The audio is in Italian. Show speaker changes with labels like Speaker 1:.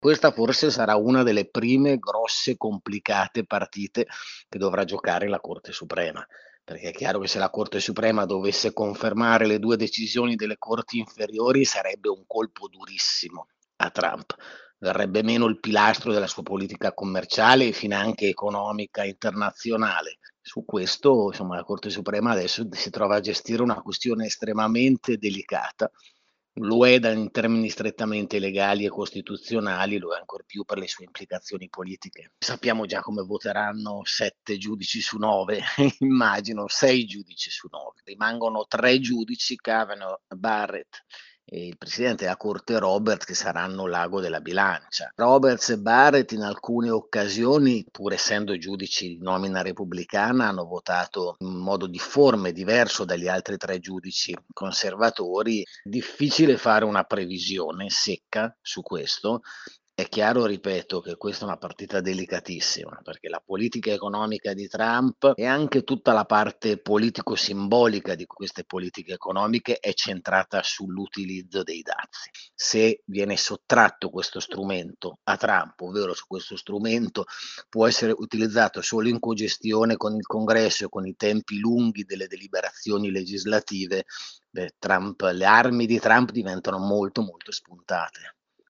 Speaker 1: Questa forse sarà una delle prime grosse, complicate partite che dovrà giocare la Corte Suprema, perché è chiaro che se la Corte Suprema dovesse confermare le 2 decisioni delle corti inferiori sarebbe un colpo durissimo a Trump. Verrebbe meno il pilastro della sua politica commerciale e finanche economica internazionale. Su questo, insomma, la Corte Suprema adesso si trova a gestire una questione estremamente delicata. Lo è in termini strettamente legali e costituzionali, lo è ancor più per le sue implicazioni politiche. Sappiamo già come voteranno 7 giudici su 9, immagino 6 giudici su 9. Rimangono 3 giudici, Kavanaugh, Barrett e il presidente della corte Roberts, che saranno l'ago della bilancia. Roberts e Barrett in alcune occasioni, pur essendo giudici di nomina repubblicana, hanno votato in modo difforme, diverso dagli altri 3 giudici conservatori. Difficile fare una previsione secca su questo. È chiaro, ripeto, che questa è una partita delicatissima, perché la politica economica di Trump e anche tutta la parte politico-simbolica di queste politiche economiche è centrata sull'utilizzo dei dazi. Se viene sottratto questo strumento a Trump, ovvero se questo strumento può essere utilizzato solo in cogestione con il Congresso e con i tempi lunghi delle deliberazioni legislative, le armi di Trump diventano molto molto spuntate.